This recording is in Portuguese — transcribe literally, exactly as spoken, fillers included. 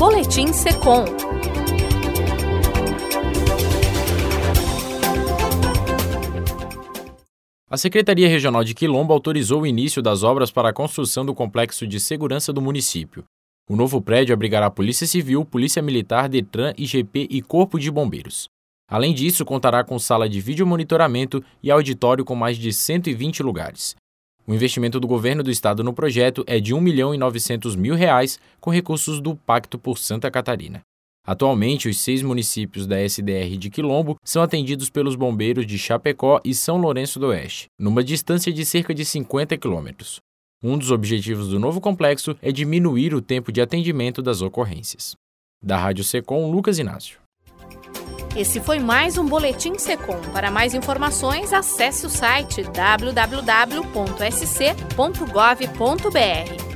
Boletim Secom. A Secretaria Regional de Quilombo autorizou o início das obras para a construção do complexo de segurança do município. O novo prédio abrigará Polícia Civil, Polícia Militar, Detran, I G P e Corpo de Bombeiros. Além disso, contará com sala de videomonitoramento e auditório com mais de cento e vinte lugares. O investimento do governo do estado no projeto é de um milhão e novecentos mil reais, com recursos do Pacto por Santa Catarina. Atualmente, os seis municípios da S D R de Quilombo são atendidos pelos bombeiros de Chapecó e São Lourenço do Oeste, numa distância de cerca de cinquenta quilômetros. Um dos objetivos do novo complexo é diminuir o tempo de atendimento das ocorrências. Da Rádio Secom, Lucas Inácio. Esse foi mais um Boletim Secom. Para mais informações, acesse o site w w w ponto s c ponto gov ponto b r.